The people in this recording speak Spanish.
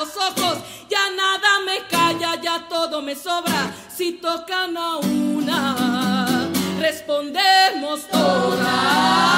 los ojos, ya nada me calla, ya todo me sobra. Si tocan a una, respondemos todas.